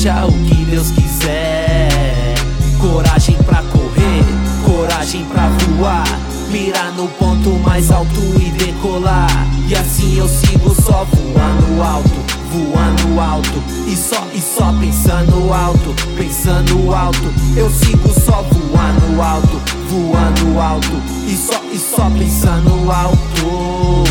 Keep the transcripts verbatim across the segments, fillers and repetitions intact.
seja o que Deus quiser. Coragem pra correr, coragem pra voar, mirar no ponto mais alto e decolar. E assim eu sigo só voando alto, voando alto, e só, e só pensando alto, pensando alto. Eu sigo só voando alto, voando alto, e só, e só pensando alto.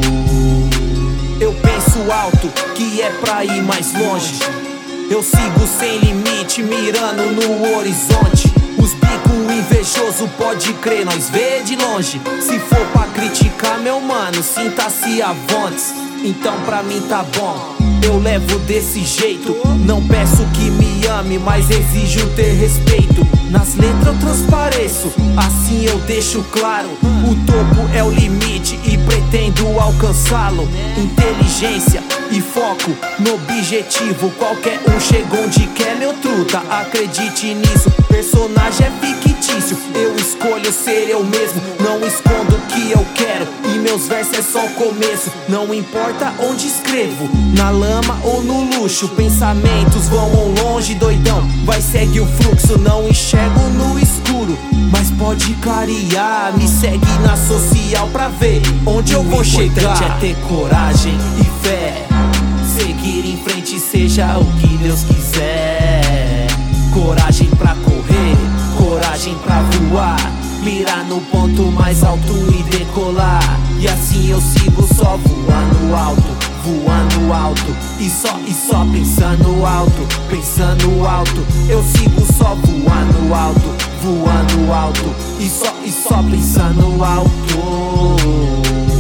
Eu penso alto, que é pra ir mais longe. Eu sigo sem limite, mirando no horizonte. Os bico invejoso, pode crer, nós vê de longe. Se for pra criticar, meu mano, sinta-se à vontade. Então pra mim tá bom, eu levo desse jeito. Não peço que me ame, mas exijo ter respeito. Nas letras eu transpareço, assim eu deixo claro. O topo é o limite e pretendo alcançá-lo. Inteligência e foco no objetivo. Qualquer um chega onde quer, meu truta, acredite nisso. Personagem é fictício, eu escolho ser eu mesmo. Não escondo o que eu quero, e meus versos é só o começo. Não importa onde escrevo, na lama ou no luxo. Pensamentos vão longe, doidão, vai segue o fluxo. Não enxergo no escuro, mas pode clarear. Me segue na social pra ver onde eu vou chegar. O importante é ter coragem e fé, seguir em frente seja o que Deus quiser. Coragem pra correr, coragem pra voar, mirar no ponto mais alto e decolar. E assim eu sigo só voando alto, voando alto, e só, e só pensando alto, pensando alto. Eu sigo só voando alto, voando alto, e só, e só pensando alto.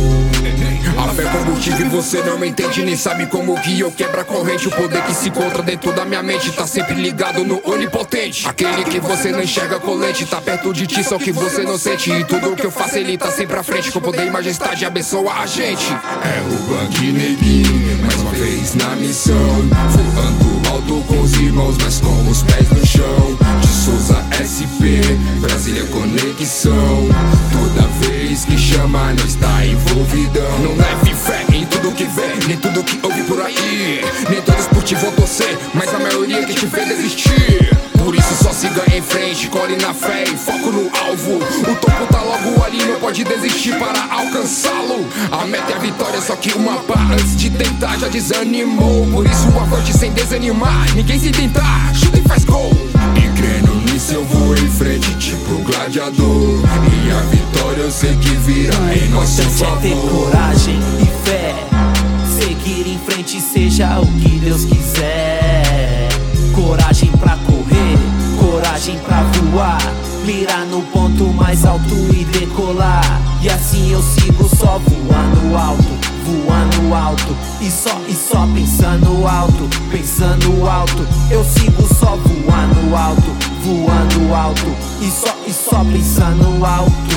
A fé é combustível e você não me entende, nem sabe como que eu quebro a corrente. O poder que se encontra dentro da minha mente tá sempre ligado no onipotente. Aquele que você não enxerga colete, tá perto de ti, só que você não sente. E tudo que eu faço ele tá sempre à frente, com poder e majestade abençoa a gente. É o Bang Neguinho, mais uma vez na missão, voando alto com os irmãos, mas com os pés no chão. De Souza S P, Brasília Conexão. Toda vez que chama, nós tá envolvidão. Não leve fé em tudo que vê, nem tudo que ouve por aí. Nem todos por ti vão torcer, mas a maioria que te vê desistir. Por isso só siga em frente, colhe na fé e foco no alvo. O topo tá logo ali, não pode desistir para alcançá-lo. A meta é a vitória, só que uma pá antes de tentar já desanimou. Por isso avante sem desanimar, ninguém se tentar, chuta e faz gol. E crendo nisso eu vou em frente tipo gladiador, e a vitória eu sei que virá em nosso favor. O importante é ter coragem e fé, seguir em frente seja o que Deus quiser. Coragem pra correr, coragem pra voar, mirar no ponto mais alto e decolar. E assim eu sigo só voando alto, voando alto, e só, e só pensando alto, pensando alto. Eu sigo só voando alto, voando alto, e só, e só pensando alto.